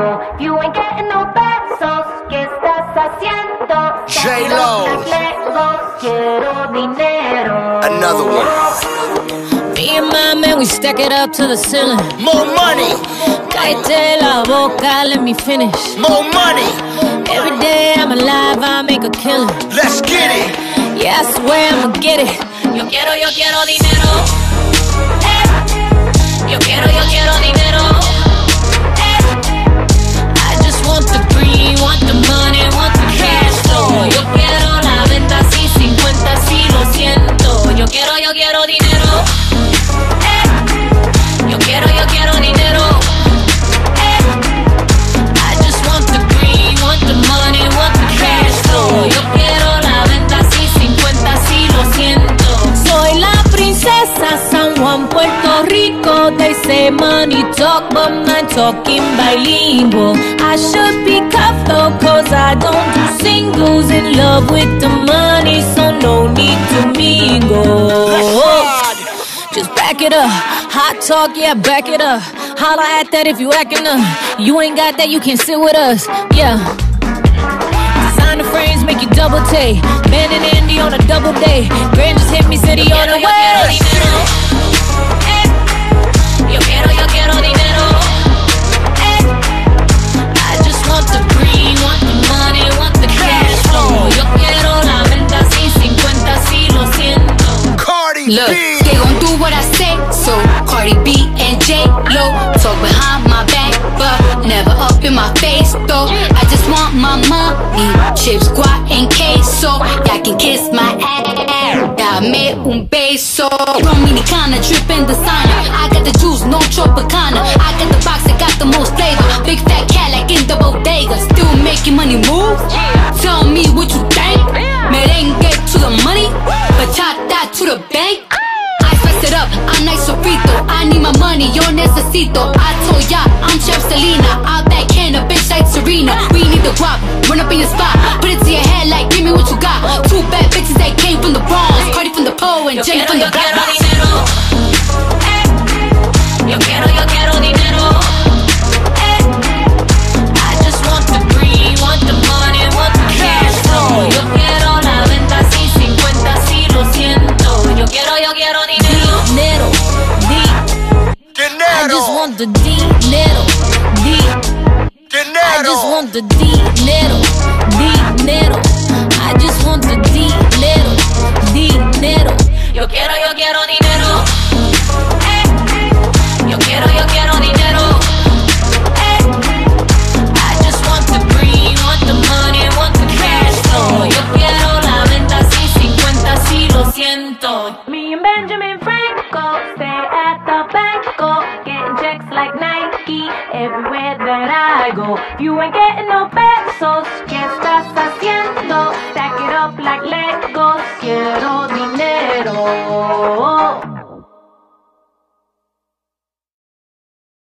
hago. You ain't getting no pesos, ¿qué estás haciendo? J-Lo. Quiero dinero. Another one. Me and my man, we stack it up to the ceiling. More money. Cállate la boca, let me finish. More money. Every day I'm alive, I make a killing. Let's get it. Yeah, I swear I'ma get it. Yo quiero dinero. Yo quiero dinero. I just want the green, want the money, want the cash flow. Yo quiero la venta así, 50 sí, lo siento. Yo quiero dinero. Yo quiero dinero. I just want the green, want the money, want the cash flow. Yo quiero la venta así, 50 sí, lo siento. Soy la princesa San Juan, Puerto Rico. They say money talk, but mine talking bilingual. I should be cuffed though, cause I don't do singles. In love with the money, so no need to mingle. Just back it up, hot talk, yeah, back it up. Holla at that if you acting up. You ain't got that, you can't sit with us, yeah. Designer frames make you double take. Man and Andy on a double day. Grand just hit me, city on the way. Yo quiero dinero. I just want the green, want the money, want the cash flow. Yo quiero la venta así, 50 sí, lo siento. Cardi Look, B. they gon' do what I say, so Cardi B and J-Lo talk behind my back, but never up in my face, though. I just want my money, chips, guac, and queso. Y'all can kiss my ass, dame un beso. Dominicana, drippin' designer. I got the juice, no Tropicana. I got the box, I got the most flavor. Big fat cat like in the bodega. Still making money move? Tell me what you think. Merengue to the money, bachata to the bank. I spice it up, I'm nice sofrito. I need my money, yo necesito. I told ya, I'm Chef Selena. I'll backhand a bitch like Serena. We need the guap, run up in your spot. Put it to your head like, give me what you got. Two bad bitches that came from the Bronx. Cardi from the pole and Jenny from the block. Yo quiero dinero. I just want the green, want the money, want the cash flow. Yo quiero la venta así, 50 sí, lo siento. Yo quiero dinero. I just want the dinero. I just want the dinero. I just want the dinero. Yo quiero dinero. Yo quiero dinero. I just want the green, want the money, want the cash flow. Yo quiero la venta así, 50 sí, lo siento. Me and Benjamin Franco stay at the banco, getting checks like Nike everywhere that I go. You ain't getting no pesos, ¿qué estás haciendo?